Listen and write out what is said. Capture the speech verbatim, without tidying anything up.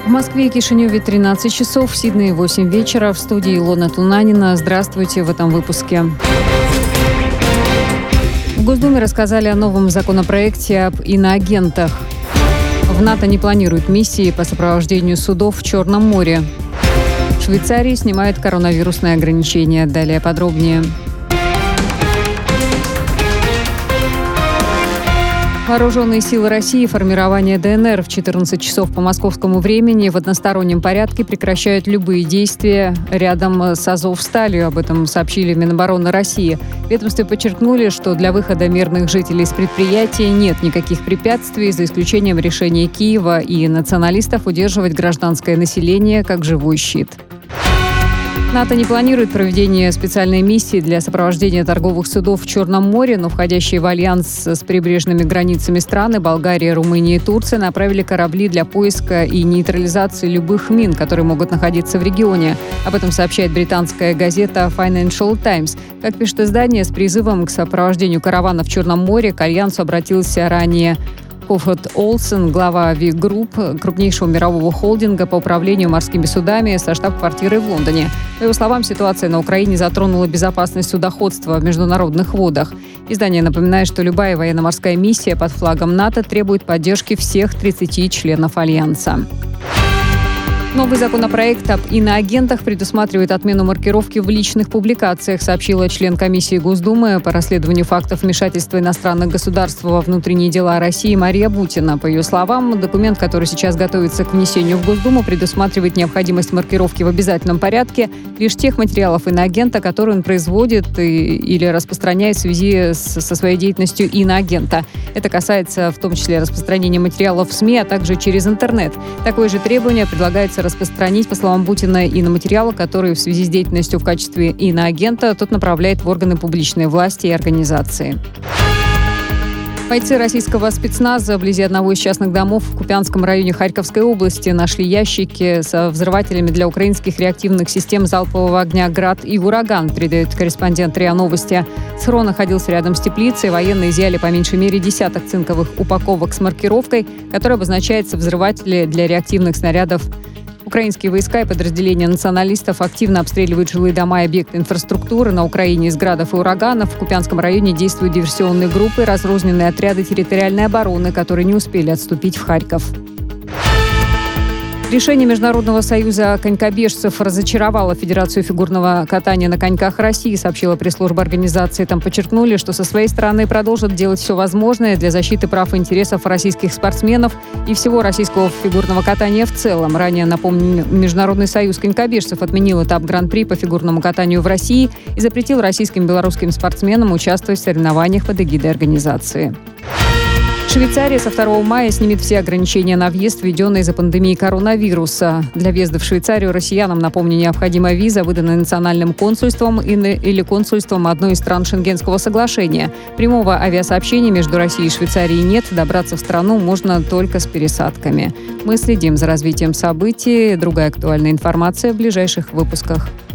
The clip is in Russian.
В Москве и Кишиневе тринадцать часов, в Сиднее восемь вечера. В студии Илона Тунанина. Здравствуйте в этом выпуске. В Госдуме рассказали о новом законопроекте об иноагентах. В НАТО не планируют миссии по сопровождению судов в Черном море. В Швейцарии снимают коронавирусные ограничения. Далее подробнее. Вооруженные силы России формирование ДНР в четырнадцать часов по московскому времени в одностороннем порядке прекращают любые действия рядом с Азовсталью. Об этом сообщили в Минобороны России. В ведомстве подчеркнули, что для выхода мирных жителей из предприятия нет никаких препятствий, за исключением решения Киева и националистов удерживать гражданское население как живой щит. НАТО не планирует проведение специальной миссии для сопровождения торговых судов в Черном море, но входящие в альянс с прибрежными границами страны Болгария, Румыния и Турция направили корабли для поиска и нейтрализации любых мин, которые могут находиться в регионе. Об этом сообщает британская газета Financial Times. Как пишет издание, с призывом к сопровождению каравана в Черном море к альянсу обратился ранее Кофот Олсен, глава Ви Групп, крупнейшего мирового холдинга по управлению морскими судами со штаб-квартирой в Лондоне. По его словам, ситуация на Украине затронула безопасность судоходства в международных водах. Издание напоминает, что любая военно-морская миссия под флагом НАТО требует поддержки всех тридцати членов Альянса. Новый законопроект об иноагентах предусматривает отмену маркировки в личных публикациях, сообщила член комиссии Госдумы по расследованию фактов вмешательства иностранных государств во внутренние дела России Мария Бутина. По ее словам, документ, который сейчас готовится к внесению в Госдуму, предусматривает необходимость маркировки в обязательном порядке лишь тех материалов иноагента, которые он производит и, или распространяет в связи с, со своей деятельностью иноагента. Это касается в том числе распространения материалов в СМИ, а также через интернет. Такое же требование предлагается распространить, по словам Бутина, и на материалы, которые в связи с деятельностью в качестве иноагента тот направляет в органы публичной власти и организации. Бойцы российского спецназа вблизи одного из частных домов в Купянском районе Харьковской области нашли ящики со взрывателями для украинских реактивных систем залпового огня «Град» и «Ураган», передает корреспондент РИА Новости. Схрон находился рядом с теплицей. Военные изъяли по меньшей мере десяток цинковых упаковок с маркировкой, которая обозначается взрыватели для реактивных снарядов. Украинские войска и подразделения националистов активно обстреливают жилые дома и объекты инфраструктуры на Украине из «Градов» и «Ураганов». В Купянском районе действуют диверсионные группы, разрозненные отряды территориальной обороны, которые не успели отступить в Харьков. Решение Международного союза конькобежцев разочаровало Федерацию фигурного катания на коньках России, сообщила пресс-служба организации. Там подчеркнули, что со своей стороны продолжат делать все возможное для защиты прав и интересов российских спортсменов и всего российского фигурного катания в целом. Ранее, напомню, Международный союз конькобежцев отменил этап Гран-при по фигурному катанию в России и запретил российским и белорусским спортсменам участвовать в соревнованиях под эгидой организации. Швейцария со второго мая снимет все ограничения на въезд, введенные из-за пандемии коронавируса. Для въезда в Швейцарию россиянам, напомню, необходима виза, выданная национальным консульством или консульством одной из стран Шенгенского соглашения. Прямого авиасообщения между Россией и Швейцарией нет. Добраться в страну можно только с пересадками. Мы следим за развитием событий. Другая актуальная информация в ближайших выпусках.